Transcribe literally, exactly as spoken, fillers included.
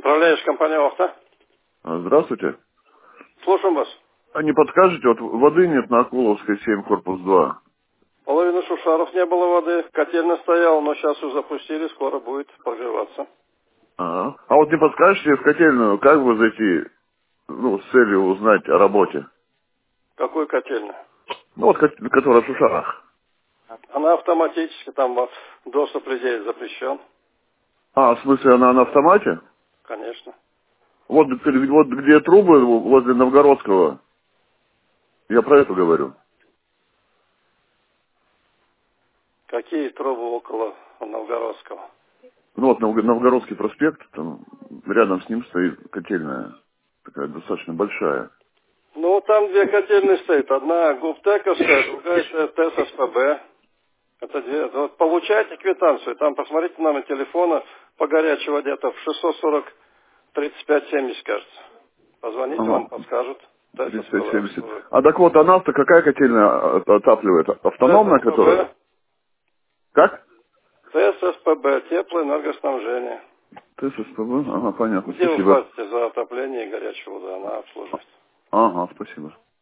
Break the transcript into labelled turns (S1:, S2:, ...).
S1: Управляющая компания «Авто».
S2: А, Здравствуйте.
S1: Слушаем вас.
S2: А не подскажете, вот воды нет на Акуловской семь, корпус два.
S1: Половина Шушаров не было воды. Котельная стояла, но сейчас уже запустили, скоро будет прогреваться.
S2: А, а вот не подскажете в котельную, как бы зайти, ну, с целью узнать о работе?
S1: Какую котельную?
S2: Ну, вот, кот- которая в Шушарах.
S1: Она автоматически, там во- доступ людей запрещен.
S2: А, в смысле, она на автомате?
S1: Конечно.
S2: Вот, перед- вот где трубы возле Новгородского. Я про это говорю.
S1: Какие трубы около Новгородского?
S2: Ну, вот Новго- Новгородский проспект, там рядом с ним стоит котельная. Такая достаточно большая.
S1: Ну, там две котельные стоят. Одна Губтековская, другая ТССПБ. Это две. Вот получайте квитанцию. Там посмотрите номер телефона по горячей воде. Это в шестьсот сорок тридцать пять семьдесят, кажется. Позвоните, вам
S2: Ага.
S1: подскажут.
S2: тридцать пять
S1: ТССПБ
S2: семьдесят.
S1: обслуживает.
S2: А так вот, а нас-то какая котельная от- отапливает? Автономная, которая?
S1: ТССПБ.
S2: Как?
S1: ТССПБ. Теплоэнергоснабжение.
S2: ТССПБ? Ага, понятно,
S1: Где вы
S2: спасибо.
S1: платите за отопление и горячую воду? Она обслуживает.
S2: Ага, спасибо.